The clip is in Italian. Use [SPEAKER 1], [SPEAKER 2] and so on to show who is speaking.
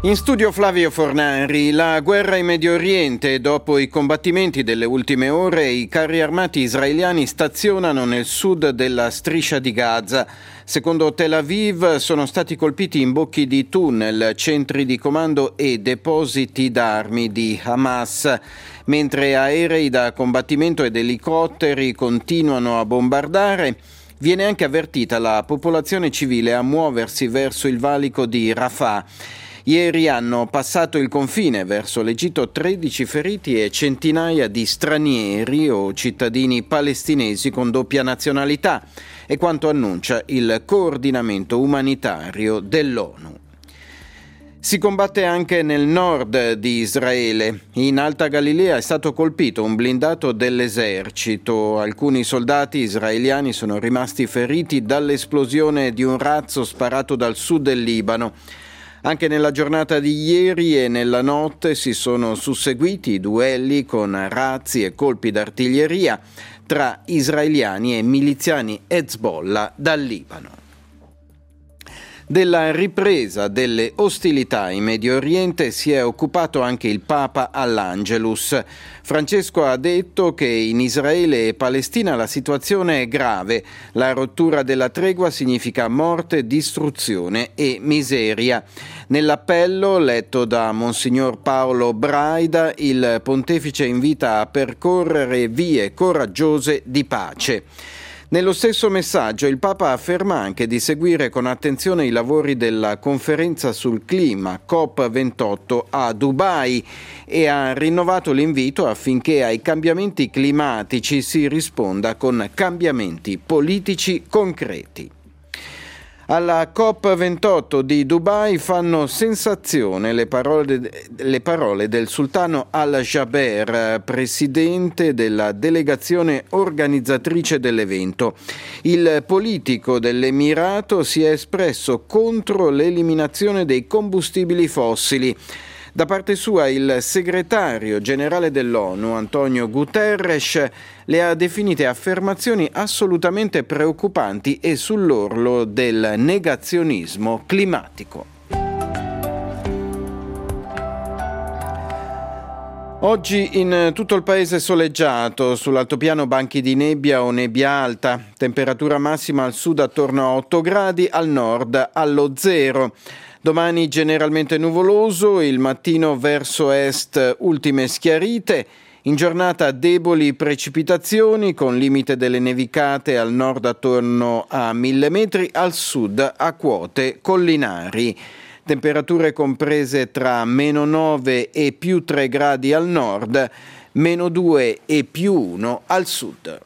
[SPEAKER 1] In studio Flavio Fornari. La guerra in Medio Oriente. Dopo i combattimenti delle ultime ore, i carri armati israeliani stazionano nel sud della striscia di Gaza. Secondo Tel Aviv sono stati colpiti imbocchi di tunnel, centri di comando e depositi d'armi di Hamas. Mentre aerei da combattimento ed elicotteri continuano a bombardare, viene anche avvertita la popolazione civile a muoversi verso il valico di Rafah. Ieri hanno passato il confine verso l'Egitto 13 feriti e centinaia di stranieri o cittadini palestinesi con doppia nazionalità, è quanto annuncia il coordinamento umanitario dell'ONU. Si combatte anche nel nord di Israele. In Alta Galilea è stato colpito un blindato dell'esercito. Alcuni soldati israeliani sono rimasti feriti dall'esplosione di un razzo sparato dal sud del Libano. Anche nella giornata di ieri e nella notte si sono susseguiti duelli con razzi e colpi d'artiglieria tra israeliani e miliziani Hezbollah dal Libano. Della ripresa delle ostilità in Medio Oriente si è occupato anche il Papa all'Angelus. Francesco ha detto che in Israele e Palestina la situazione è grave. La rottura della tregua significa morte, distruzione e miseria. Nell'appello letto da Monsignor Paolo Braida, il pontefice invita a percorrere vie coraggiose di pace. Nello stesso messaggio il Papa afferma anche di seguire con attenzione i lavori della conferenza sul clima COP28 a Dubai e ha rinnovato l'invito affinché ai cambiamenti climatici si risponda con cambiamenti politici concreti. Alla COP28 di Dubai fanno sensazione le parole del sultano Al-Jaber, presidente della delegazione organizzatrice dell'evento. Il politico dell'Emirato si è espresso contro l'eliminazione dei combustibili fossili. Da parte sua il segretario generale dell'ONU, Antonio Guterres, le ha definite affermazioni assolutamente preoccupanti e sull'orlo del negazionismo climatico. Oggi in tutto il paese soleggiato, sull'altopiano banchi di nebbia o nebbia alta, temperatura massima al sud attorno a 8 gradi, al nord allo 0. Domani generalmente nuvoloso, il mattino verso est ultime schiarite, in giornata deboli precipitazioni con limite delle nevicate al nord attorno a 1000 metri, al sud a quote collinari. Temperature comprese tra -9 e +3 gradi al nord, -2 e +1 al sud.